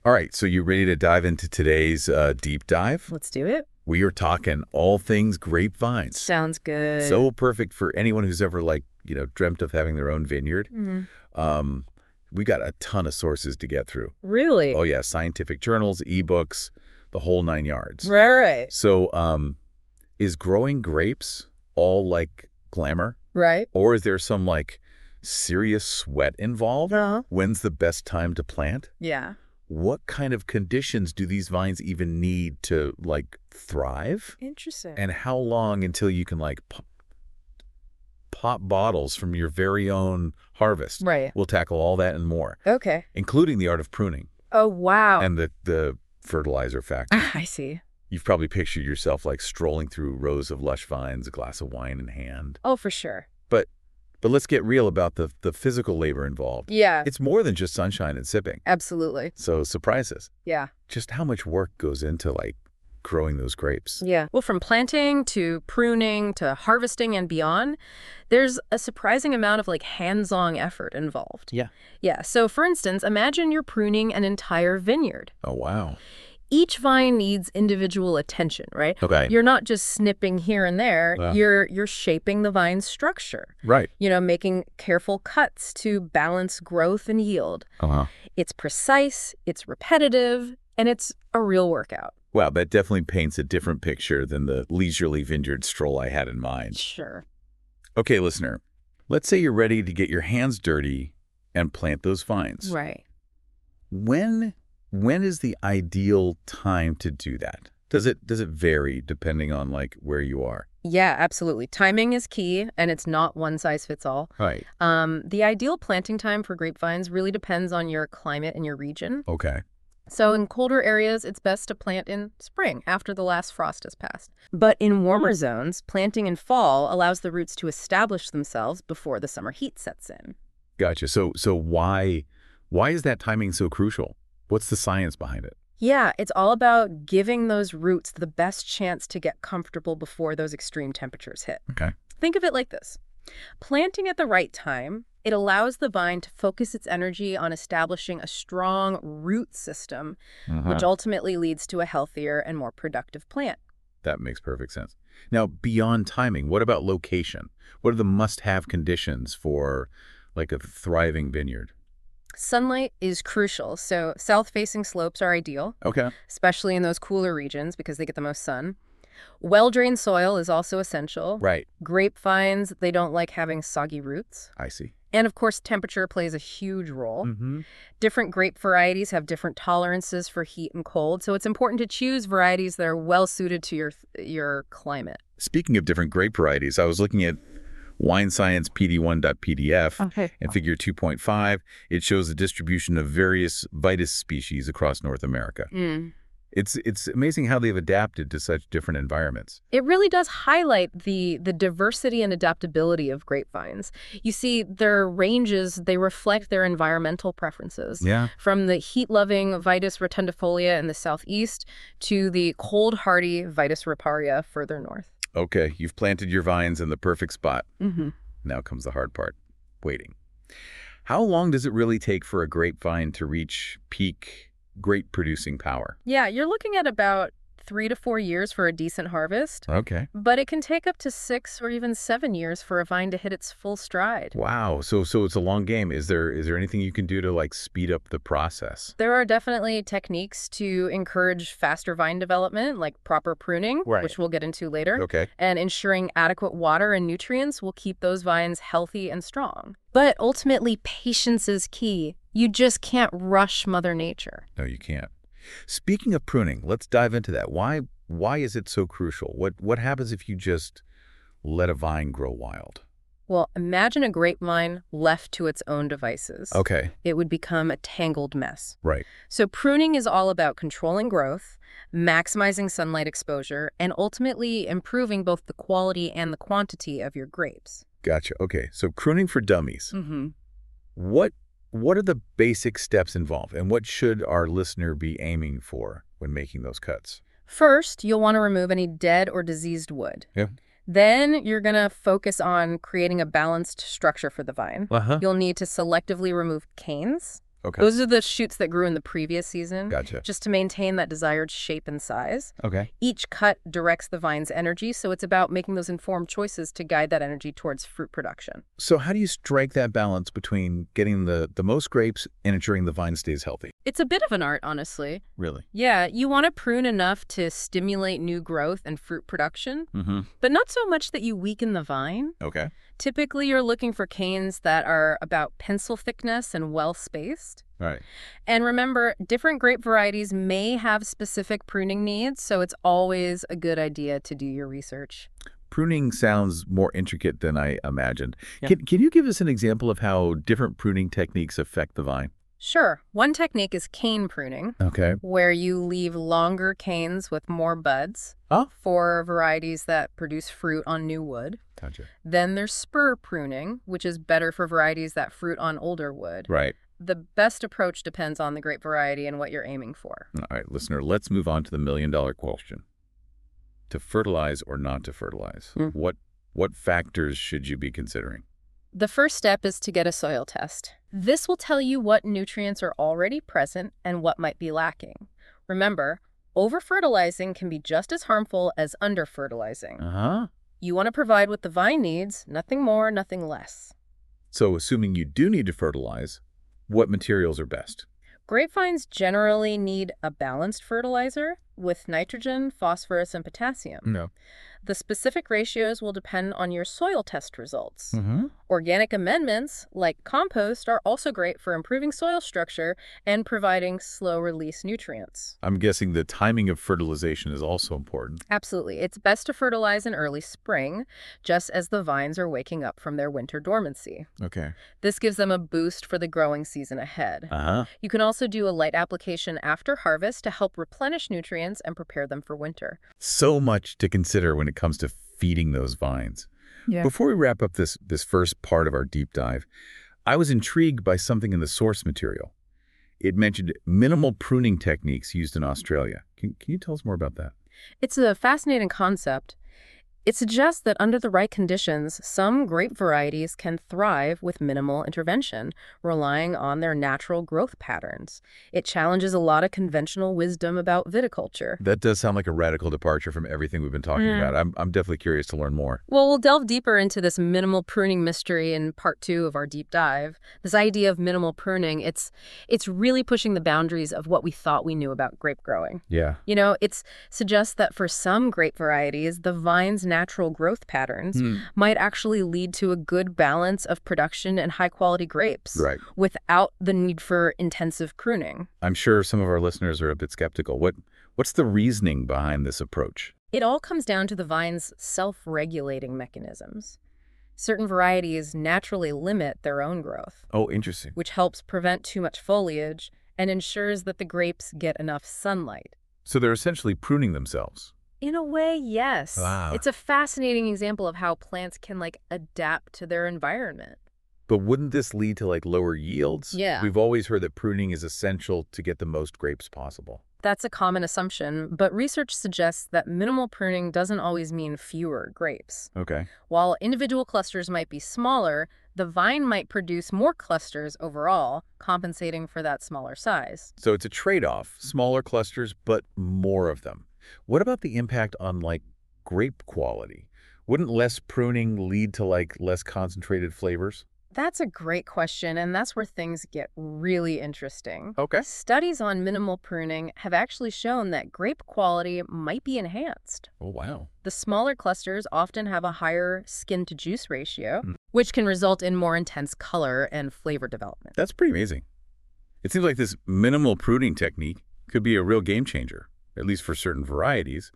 All right, so you ready to dive into today's deep dive? Let's do it. We are talking all things grapevines. Sounds good. So perfect for anyone who's ever dreamt of having their own vineyard. Mhm. Um, we got a ton of sources to get through. Really? Oh yeah, scientific journals, ebooks, the whole 9 yards. Right. So, is growing grapes all like glamour, Right. or is there some serious sweat involved? Uh-huh. When's the best time to plant? Yeah. What kind of conditions do these vines even need to thrive? Interesting. And how long until you can pop bottles from your very own harvest? Right. We'll tackle all that and more, Okay. including the art of pruning Oh, wow. and the fertilizer factor. I see. You've probably pictured yourself strolling through rows of lush vines, a glass of wine in hand. Oh, for sure. But let's get real about the physical labor involved. Yeah. It's more than just sunshine and sipping. Absolutely. So surprise us. Yeah. Just how much work goes into growing those grapes? Yeah. Well, from planting to pruning to harvesting and beyond, there's a surprising amount of hands-on effort involved. Yeah. Yeah. So for instance, imagine you're pruning an entire vineyard. Oh, wow. Each vine needs individual attention, right? Okay. You're not just snipping here and there. Wow. You're shaping the vine's structure. Right. Making careful cuts to balance growth and yield. Uh-huh. It's precise, it's repetitive, and it's a real workout. Wow, that definitely paints a different picture than the leisurely vineyard stroll I had in mind. Sure. Okay, listener, let's say you're ready to get your hands dirty and plant those vines. Right. When is the ideal time to do that? Does it vary depending on where you are? Yeah, absolutely. Timing is key, and it's not one size fits all. Right. The ideal planting time for grapevines really depends on your climate and your region. Okay. So in colder areas, it's best to plant in spring after the last frost has passed. But in warmer zones, planting in fall allows the roots to establish themselves before the summer heat sets in. Gotcha. So why is that timing so crucial? What's the science behind it? Yeah, it's all about giving those roots the best chance to get comfortable before those extreme temperatures hit. Okay. Think of it like this. Planting at the right time, it allows the vine to focus its energy on establishing a strong root system, which ultimately leads to a healthier and more productive plant. That makes perfect sense. Now, beyond timing, what about location? What are the must-have conditions for a thriving vineyard? Sunlight is crucial, so south-facing slopes are ideal, Okay. especially in those cooler regions because they get the most sun. Well-drained soil is also essential. Right. Grapevines, they don't like having soggy roots. I see. And of course, temperature plays a huge role. Mm-hmm. Different grape varieties have different tolerances for heat and cold, so it's important to choose varieties that are well-suited to your climate. Speaking of different grape varieties, I was looking at Wine Science PD1.pdf Okay. and Figure 2.5. It shows the distribution of various Vitis species across North America. It's amazing how they've adapted to such different environments. It really does highlight the diversity and adaptability of grapevines. You see, their ranges, they reflect their environmental preferences. Yeah. From the heat-loving Vitis rotundifolia in the southeast to the cold-hardy Vitis riparia further north. Okay, you've planted your vines in the perfect spot. Mm-hmm. Now comes the hard part, waiting. How long does it really take for a grapevine to reach peak grape-producing power? Yeah, you're looking at about 3 to 4 years for a decent harvest, Okay. but it can take up to 6 or even 7 years for a vine to hit its full stride. Wow, so it's a long game. Is there anything you can do to speed up the process? There are definitely techniques to encourage faster vine development, like proper pruning, Right. which we'll get into later, Okay. and ensuring adequate water and nutrients will keep those vines healthy and strong. But ultimately, patience is key. You just can't rush Mother Nature. No, you can't. Speaking of pruning, let's dive into that. Why is it so crucial? What happens if you just let a vine grow wild? Well, imagine a grapevine left to its own devices. Okay. It would become a tangled mess. Right. So pruning is all about controlling growth, maximizing sunlight exposure, and ultimately improving both the quality and the quantity of your grapes. Gotcha. Okay. So pruning for dummies. Mm-hmm. What are the basic steps involved, and what should our listener be aiming for when making those cuts? First, you'll want to remove any dead or diseased wood. Yeah. Then you're going to focus on creating a balanced structure for the vine. Uh-huh. You'll need to selectively remove canes, Okay. Those are the shoots that grew in the previous season, Gotcha. just to maintain that desired shape and size. Okay. Each cut directs the vine's energy, so it's about making those informed choices to guide that energy towards fruit production. So how do you strike that balance between getting the most grapes and ensuring the vine stays healthy? It's a bit of an art, honestly. Really? Yeah, you want to prune enough to stimulate new growth and fruit production, but not so much that you weaken the vine. Okay. Typically, you're looking for canes that are about pencil thickness and well-spaced. Right. And remember, different grape varieties may have specific pruning needs, so it's always a good idea to do your research. Pruning sounds more intricate than I imagined. Yeah. Can you give us an example of how different pruning techniques affect the vine? Sure. One technique is cane pruning, Okay. where you leave longer canes with more buds Oh. for varieties that produce fruit on new wood. Gotcha. Then there's spur pruning, which is better for varieties that fruit on older wood. Right. The best approach depends on the grape variety and what you're aiming for. All right, listener, let's move on to the million-dollar question. To fertilize or not to fertilize? What factors should you be considering? The first step is to get a soil test. This will tell you what nutrients are already present and what might be lacking. Remember, over-fertilizing can be just as harmful as under-fertilizing. Uh-huh. You want to provide what the vine needs, nothing more, nothing less. So assuming you do need to fertilize, what materials are best? Grapevines generally need a balanced fertilizer with nitrogen, phosphorus, and potassium. No. The specific ratios will depend on your soil test results. Mm-hmm. Organic amendments, like compost, are also great for improving soil structure and providing slow-release nutrients. I'm guessing the timing of fertilization is also important. Absolutely. It's best to fertilize in early spring, just as the vines are waking up from their winter dormancy. Okay. This gives them a boost for the growing season ahead. Uh-huh. You can also do a light application after harvest to help replenish nutrients and prepare them for winter. So much to consider when it comes to feeding those vines. Yeah. Before we wrap up this first part of our deep dive, I was intrigued by something in the source material. It mentioned minimal pruning techniques used in Australia. Can you tell us more about that? It's a fascinating concept. It suggests that under the right conditions, some grape varieties can thrive with minimal intervention, relying on their natural growth patterns. It challenges a lot of conventional wisdom about viticulture. That does sound like a radical departure from everything we've been talking about. I'm definitely curious to learn more. Well, we'll delve deeper into this minimal pruning mystery in part 2 of our deep dive. This idea of minimal pruning, it's really pushing the boundaries of what we thought we knew about grape growing. Yeah. You know, it suggests that for some grape varieties, the vine's natural growth patterns might actually lead to a good balance of production and high-quality grapes without the need for intensive pruning. I'm sure some of our listeners are a bit skeptical. What's the reasoning behind this approach? It all comes down to the vine's self-regulating mechanisms. Certain varieties naturally limit their own growth. Oh, interesting. Which helps prevent too much foliage and ensures that the grapes get enough sunlight. So they're essentially pruning themselves. In a way, yes. Wow. It's a fascinating example of how plants can, adapt to their environment. But wouldn't this lead to, lower yields? Yeah. We've always heard that pruning is essential to get the most grapes possible. That's a common assumption, but research suggests that minimal pruning doesn't always mean fewer grapes. Okay. While individual clusters might be smaller, the vine might produce more clusters overall, compensating for that smaller size. So it's a trade-off. Smaller clusters, but more of them. What about the impact on, grape quality? Wouldn't less pruning lead to, less concentrated flavors? That's a great question, and that's where things get really interesting. Okay. Studies on minimal pruning have actually shown that grape quality might be enhanced. Oh, wow. The smaller clusters often have a higher skin-to-juice ratio, which can result in more intense color and flavor development. That's pretty amazing. It seems like this minimal pruning technique could be a real game changer, at least for certain varieties.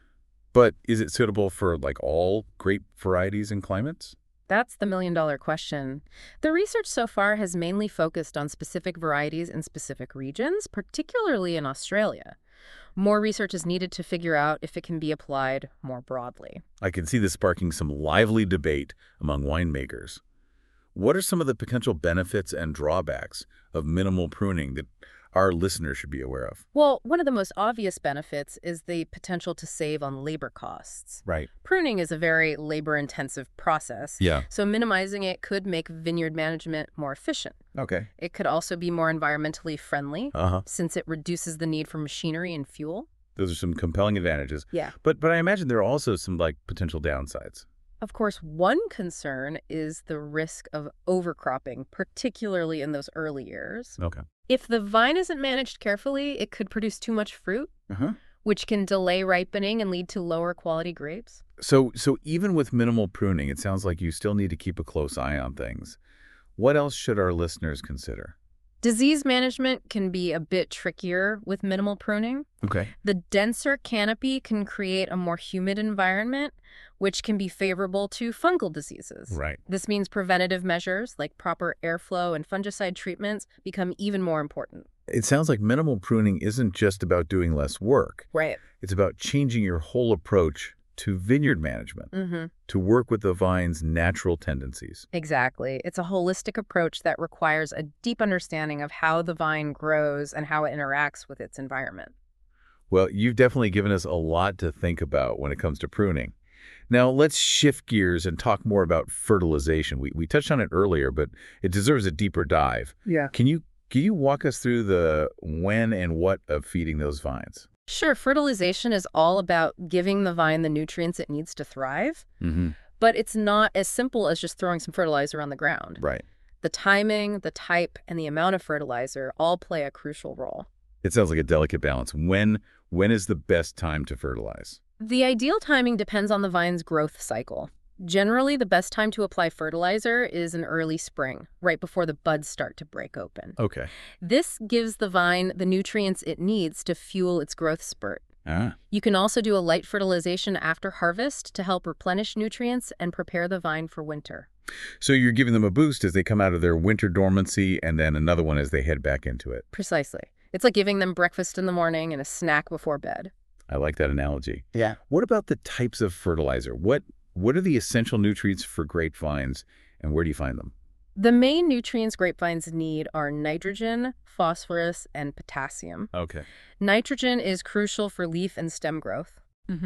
But is it suitable for, all grape varieties and climates? That's the million-dollar question. The research so far has mainly focused on specific varieties in specific regions, particularly in Australia. More research is needed to figure out if it can be applied more broadly. I can see this sparking some lively debate among winemakers. What are some of the potential benefits and drawbacks of minimal pruning that our listeners should be aware of? Well, one of the most obvious benefits is the potential to save on labor costs. Right. Pruning is a very labor-intensive process, Yeah. so minimizing it could make vineyard management more efficient. Okay. It could also be more environmentally friendly, Uh-huh. since it reduces the need for machinery and fuel. Those are some compelling advantages. Yeah. But I imagine there are also some like potential downsides. Of course, one concern is the risk of overcropping, particularly in those early years. Okay. If the vine isn't managed carefully, it could produce too much fruit, Uh-huh. which can delay ripening and lead to lower quality grapes. So even with minimal pruning, it sounds like you still need to keep a close eye on things. What else should our listeners consider? Disease management can be a bit trickier with minimal pruning. Okay. The denser canopy can create a more humid environment, which can be favorable to fungal diseases. Right. This means preventative measures like proper airflow and fungicide treatments become even more important. It sounds like minimal pruning isn't just about doing less work. Right. It's about changing your whole approach to vineyard management, to work with the vine's natural tendencies. Exactly. It's a holistic approach that requires a deep understanding of how the vine grows and how it interacts with its environment. Well, you've definitely given us a lot to think about when it comes to pruning. Now, let's shift gears and talk more about fertilization. We touched on it earlier, but it deserves a deeper dive. Yeah. Can you walk us through the when and what of feeding those vines? Sure, fertilization is all about giving the vine the nutrients it needs to thrive, Mm-hmm. but it's not as simple as just throwing some fertilizer on the ground. Right. The timing, the type, and the amount of fertilizer all play a crucial role. It sounds like a delicate balance. When is the best time to fertilize? The ideal timing depends on the vine's growth cycle. Generally, the best time to apply fertilizer is in early spring, right before the buds start to break open. Okay. This gives the vine the nutrients it needs to fuel its growth spurt. Ah. You can also do a light fertilization after harvest to help replenish nutrients and prepare the vine for winter. So you're giving them a boost as they come out of their winter dormancy and then another one as they head back into it. Precisely. It's like giving them breakfast in the morning and a snack before bed. I like that analogy. Yeah. What about the types of fertilizer? What are the essential nutrients for grapevines and where do you find them? The main nutrients grapevines need are nitrogen, phosphorus, and potassium. Okay. Nitrogen is crucial for leaf and stem growth.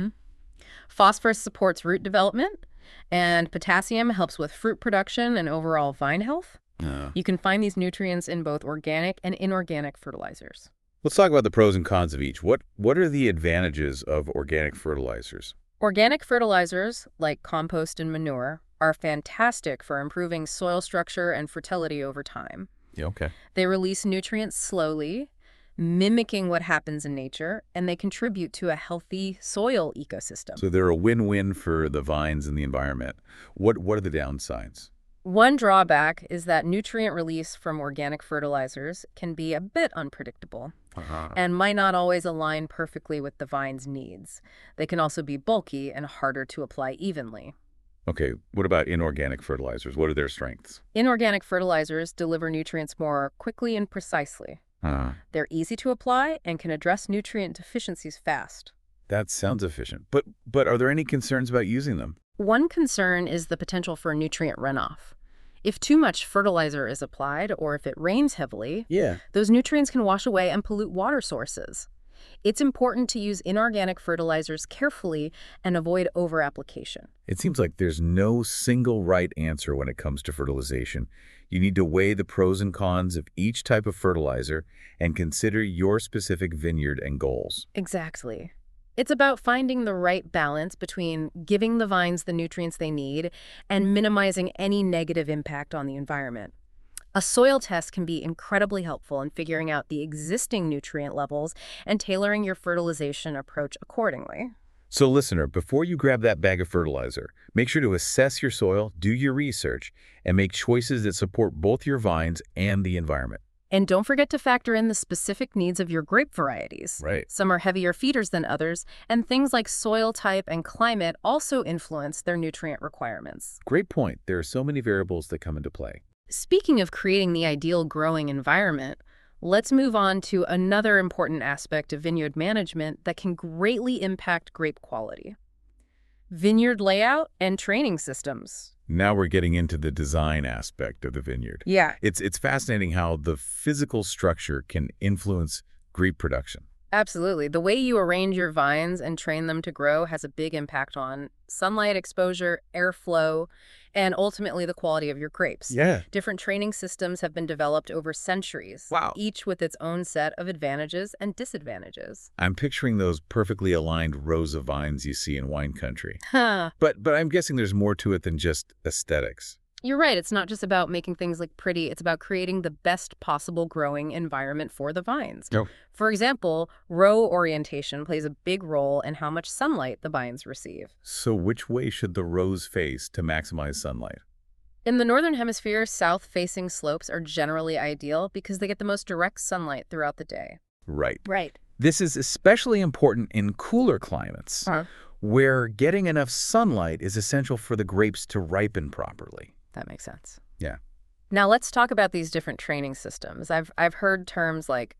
Phosphorus supports root development, and potassium helps with fruit production and overall vine health. You can find these nutrients in both organic and inorganic fertilizers. Let's talk about the pros and cons of each. What are the advantages of organic fertilizers? Organic fertilizers, like compost and manure, are fantastic for improving soil structure and fertility over time. Yeah, okay. They release nutrients slowly, mimicking what happens in nature, and they contribute to a healthy soil ecosystem. So they're a win-win for the vines and the environment. What are the downsides? One drawback is that nutrient release from organic fertilizers can be a bit unpredictable and might not always align perfectly with the vine's needs. They can also be bulky and harder to apply evenly. Okay, what about inorganic fertilizers? What are their strengths? Inorganic fertilizers deliver nutrients more quickly and precisely. They're easy to apply and can address nutrient deficiencies fast. That sounds efficient. But are there any concerns about using them? One concern is the potential for nutrient runoff. If too much fertilizer is applied or if it rains heavily, those nutrients can wash away and pollute water sources. It's important to use inorganic fertilizers carefully and avoid over-application. It seems like there's no single right answer when it comes to fertilization. You need to weigh the pros and cons of each type of fertilizer and consider your specific vineyard and goals. Exactly. It's about finding the right balance between giving the vines the nutrients they need and minimizing any negative impact on the environment. A soil test can be incredibly helpful in figuring out the existing nutrient levels and tailoring your fertilization approach accordingly. So listener, before you grab that bag of fertilizer, make sure to assess your soil, do your research, and make choices that support both your vines and the environment. And don't forget to factor in the specific needs of your grape varieties. Right. Some are heavier feeders than others, and things like soil type and climate also influence their nutrient requirements. Great point. There are so many variables that come into play. Speaking of creating the ideal growing environment, let's move on to another important aspect of vineyard management that can greatly impact grape quality: vineyard layout, and training systems. Now we're getting into the design aspect of the vineyard. Yeah. It's fascinating how the physical structure can influence grape production. Absolutely. The way you arrange your vines and train them to grow has a big impact on sunlight exposure, airflow, and ultimately the quality of your grapes. Yeah. Different training systems have been developed over centuries, Wow. each with its own set of advantages and disadvantages. I'm picturing those perfectly aligned rows of vines you see in wine country. Huh. But I'm guessing there's more to it than just aesthetics. You're right. It's not just about making things look pretty. It's about creating the best possible growing environment for the vines. Oh. For example, row orientation plays a big role in how much sunlight the vines receive. So which way should the rows face to maximize sunlight? In the Northern Hemisphere, south-facing slopes are generally ideal because they get the most direct sunlight throughout the day. Right. Right. This is especially important in cooler climates, where getting enough sunlight is essential for the grapes to ripen properly. That makes sense. Yeah. Now let's talk about these different training systems. I've heard terms like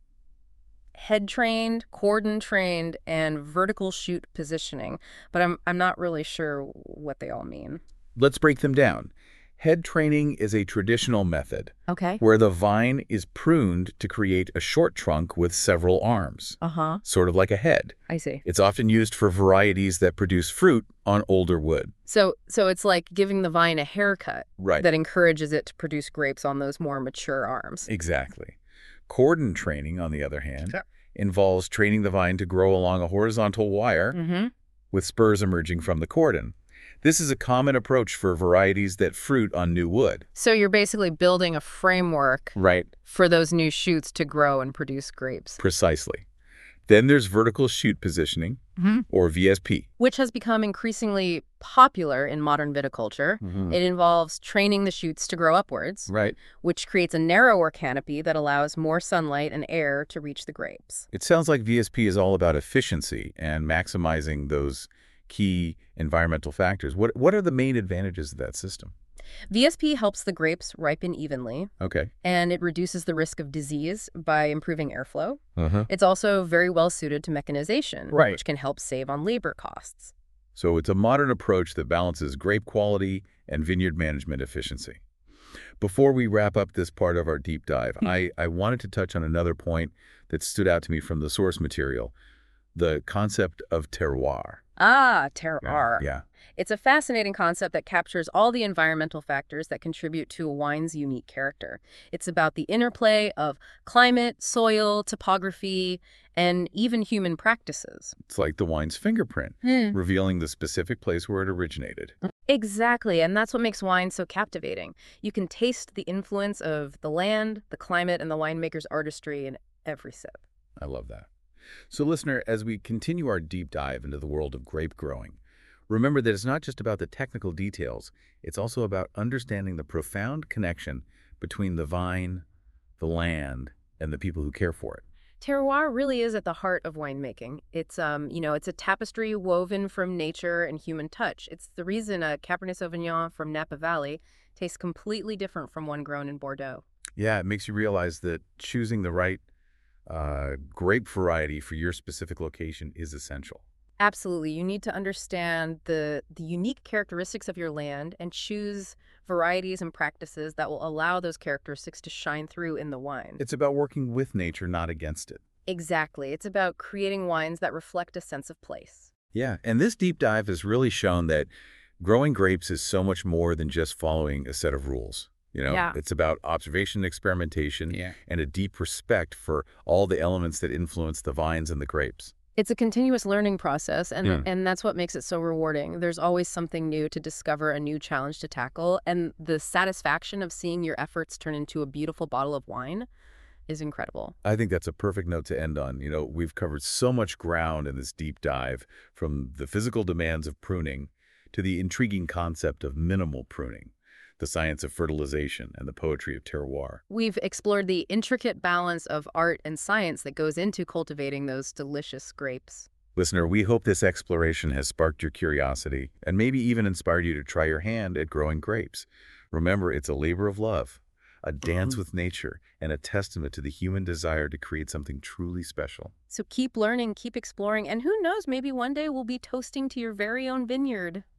head trained, cordon trained, and vertical shoot positioning, but I'm not really sure what they all mean. Let's break them down. Head training is a traditional method Okay. where the vine is pruned to create a short trunk with several arms, Uh-huh. sort of like a head. I see. It's often used for varieties that produce fruit on older wood. So it's like giving the vine a haircut Right. that encourages it to produce grapes on those more mature arms. Exactly. Cordon training, on the other hand, involves training the vine to grow along a horizontal wire Mm-hmm. with spurs emerging from the cordon. This is a common approach for varieties that fruit on new wood. So you're basically building a framework Right. for those new shoots to grow and produce grapes. Precisely. Then there's vertical shoot positioning, or VSP. Which has become increasingly popular in modern viticulture. It involves training the shoots to grow upwards, Right. which creates a narrower canopy that allows more sunlight and air to reach the grapes. It sounds like VSP is all about efficiency and maximizing those key environmental factors. What are the main advantages of that system? VSP helps the grapes ripen evenly, Okay. and it reduces the risk of disease by improving airflow. Uh-huh. It's also very well suited to mechanization, Right. which can help save on labor costs. So it's a modern approach that balances grape quality and vineyard management efficiency. Before we wrap up this part of our deep dive, I wanted to touch on another point that stood out to me from the source material, the concept of terroir. Ah, terroir. Yeah. It's a fascinating concept that captures all the environmental factors that contribute to a wine's unique character. It's about the interplay of climate, soil, topography, and even human practices. It's like the wine's fingerprint, revealing the specific place where it originated. Exactly, and that's what makes wine so captivating. You can taste the influence of the land, the climate, and the winemaker's artistry in every sip. I love that. So listener, as we continue our deep dive into the world of grape growing, remember that it's not just about the technical details, it's also about understanding the profound connection between the vine, the land, and the people who care for it. Terroir really is at the heart of winemaking. It's it's a tapestry woven from nature and human touch. It's the reason a Cabernet Sauvignon from Napa Valley tastes completely different from one grown in Bordeaux. Yeah, it makes you realize that choosing the right grape variety for your specific location is essential. Absolutely. You need to understand the unique characteristics of your land and choose varieties and practices that will allow those characteristics to shine through in the wine. It's about working with nature, not against it. Exactly. It's about creating wines that reflect a sense of place. Yeah, and this deep dive has really shown that growing grapes is so much more than just following a set of rules. Yeah. It's about observation and experimentation Yeah. and a deep respect for all the elements that influence the vines and the grapes. It's a continuous learning process, and that's what makes it so rewarding. There's always something new to discover, a new challenge to tackle, and the satisfaction of seeing your efforts turn into a beautiful bottle of wine is incredible. I think that's a perfect note to end on. We've covered so much ground in this deep dive, from the physical demands of pruning to the intriguing concept of minimal pruning, the science of fertilization, and the poetry of terroir. We've explored the intricate balance of art and science that goes into cultivating those delicious grapes. Listener, we hope this exploration has sparked your curiosity and maybe even inspired you to try your hand at growing grapes. Remember, it's a labor of love, a dance with nature, and a testament to the human desire to create something truly special. So keep learning, keep exploring, and who knows, maybe one day we'll be toasting to your very own vineyard.